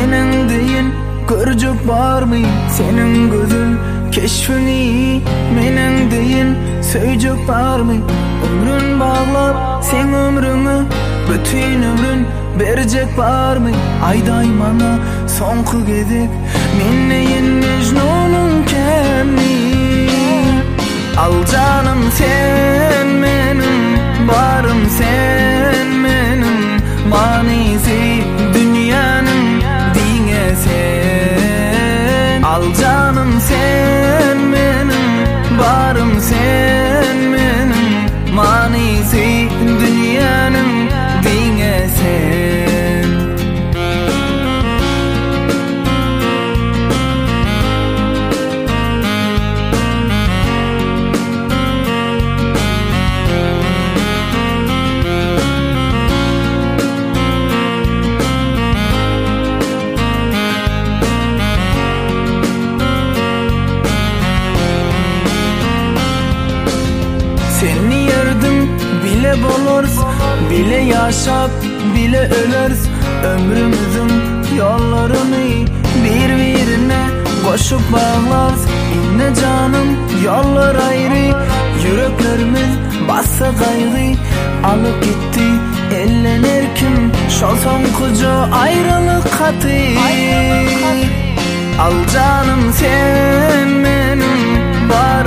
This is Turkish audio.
menen deyin görjek barmy senin gözün keşfini, menen deyin söýjek barmy ömrün baglap sen ömrüňi, bütün ömrün berjek barmy ayday mana soňky gezek meneýin mejnunum kämni. Al canım sen menim, barım sen menim, manisi dünyanın diňe sen. Al canım sen menim, barım sen menim, manisi dünyanın diňe sen. Seni yerdim bile bolars, bile yaşap bile ölers. Ömrümüzün yollarını bir-birine koşup bağlars. İnne canım yollar ayrı, yüreklerimiz bassa gayrı. Alıp gitti eller kim, şol soňkuja ayrılık hatı. Al canım sen menim,